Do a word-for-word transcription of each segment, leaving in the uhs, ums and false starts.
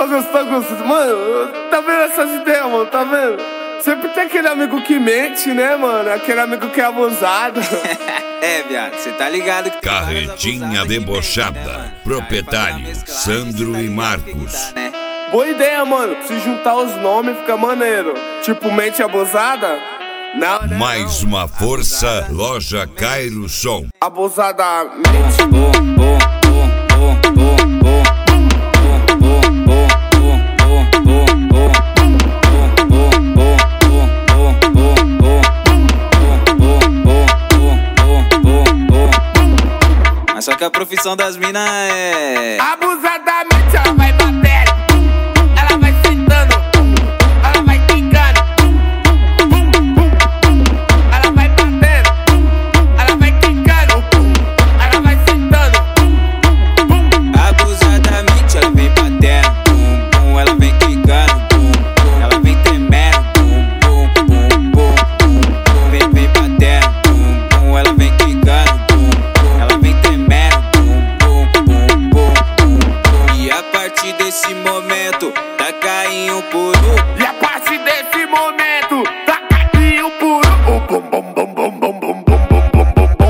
fazer os bagulhos. Mano, tá vendo essas ideias, mano? Tá vendo? Sempre tem aquele amigo que mente, né, mano? Aquele amigo que é abusado. É, viado, cê tá ligado que Carretinha debochada. Proprietários Sandro e Marcos. Boa ideia, mano. Se juntar os nomes fica maneiro. Tipo, mente abusada? Não, né? Mais uma força, loja Cairo Som. Abusadamente. Mas só que a profissão das minas é Abusadamente ela vai bater, ela vai sentando, ela vai quicando, ela vai batendo, ela vai quicando, ela vai sentando. Abusadamente ela vem batendo, bum, bum, ela vem quicando, bum, bum, ela vem tremendo, bum, bum, bum, bum, bum, bum, vem, vem batendo, bum, bum, ela vem quicando, bum, bum, ela vem tremendo, bum, bum, bum, bum, bum, bum. E a partir desse momento tá caindo por um. E a partir desse momento tá caindo por um. Bum, bum, bum, bum, bum, bum, bum, bum, bum, bum, bum.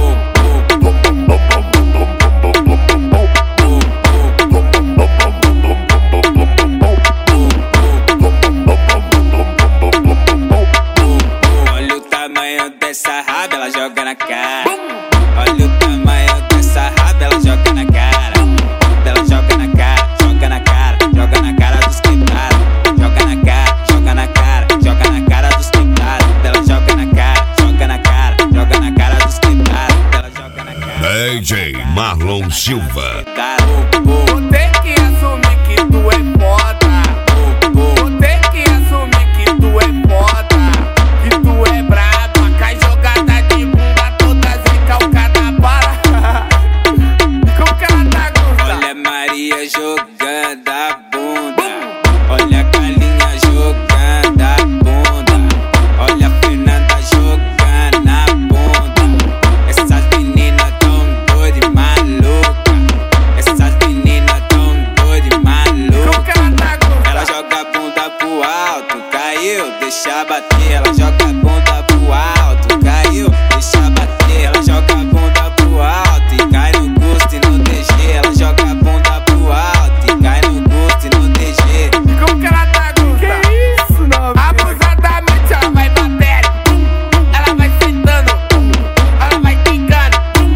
Olha o tamanho dessa raba, ela joga na cara. Olha o tamanho dessa raba, ela joga na cara. Ela joga na cara, joga na cara, joga na cara dos quebrados. Joga na cara, joga na cara, joga na cara dos quebrados. Ela joga na cara, joga na cara, joga na cara dos quebrados. Ela joga na cara. D J Marlon Silva. Vou ter que assumir que tu é foda. Vou ter que assumir que tu é foda. Que tu é braba, cai jogada de bunda toda recalcada para. Como que ela tá gostando? Olha a Maria jogando a bunda. Olha a Galinha jogando a bunda. Olha a Fernanda jogando a bunda. Essas meninas tão doidas e malucas. Essas meninas tão doidas e Como malucas. que ela tá gostando? Ela joga a bunda pro alto, caiu, deixa bater. Ela joga a bunda pro alto, caiu, deixa bater. Ela joga a bunda pro alto e cai no gosto e no D G. Ela joga a bunda pro alto e cai no gosto e no D G. Como que ela tá gostando? Que isso, não? Abusadamente ela vai bater, ela vai sentando, ela vai quicando,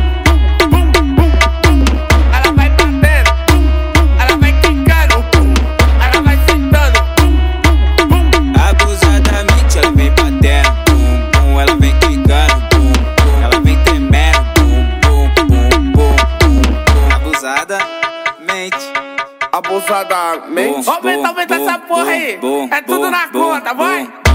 ela vai batendo, ela vai quicando, ela vai sentando. Abusadamente ela vem batendo, bum, bum, ela vem quicando, bum, bum, ela vem tremendo, bum, bum, bum, bum, bum, bum. Abusadamente. Abusadamente. Bum, Aumenta, aumenta bum, essa porra aí. bum, É tudo bum, na bum, conta, bum. vai.